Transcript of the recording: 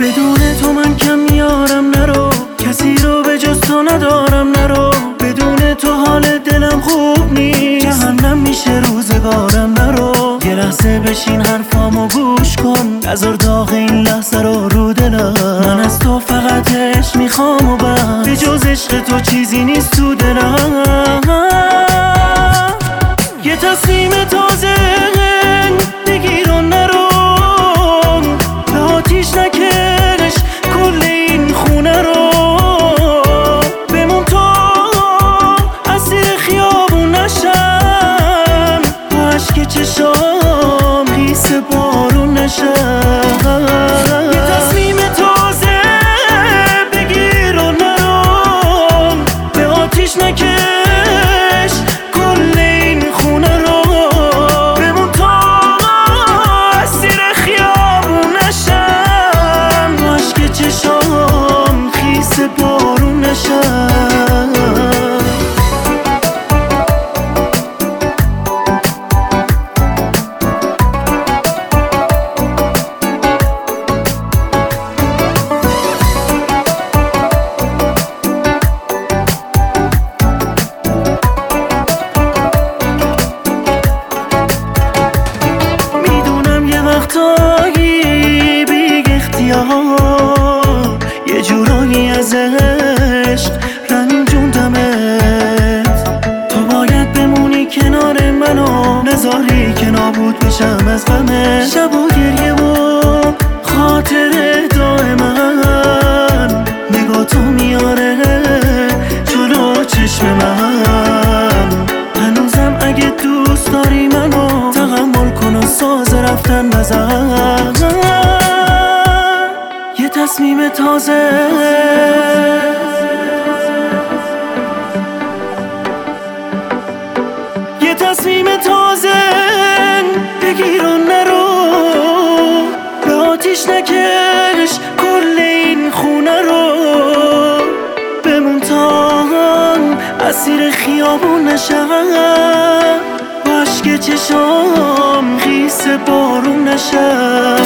بدون تو من کم میارم نرو، کسی رو به جز تو ندارم نرو. بدون تو حال دلم خوب نیست، جهنم میشه روزگارم نرو. یه لحظه بشین حرفامو گوش کن، نذار داغ این لحظه رو دلم. من از تو فقط عشق میخوام و بس، به جز عشق تو چیزی نیست تو دلم. یه تصمیم تازه بگیر و نرو، به آتیش نکش کل این خونه رو. بمون تا اسیر خیابون نشم، با عشق چشام خیس بارون نشم. یه تصمیم تازه بگیر و نرو، به آتیش نکش کل این خونه رو. بمون تا اسیر خیابون نشم، با عشق چشام خیس بارون نشم. وقتایی بیگ اختیار یه جورایی از عشق رنجوندمت. تو باید بمونی کنار منو، نذاری که نابود بشم از غمت. شب و گریه و خاطر دائما نگاه تو میاره جلو چشم من. هنوزم اگه دوست داری منو تحمل کن و ساز رفتن بزن. یه تصمیم تازه یه تصمیم تازه بگیر و نرو، به آتیش نکش کل این خونه رو. بمون تا اسیر خیابون نشم، با عشق چشام خیس بارون نشم.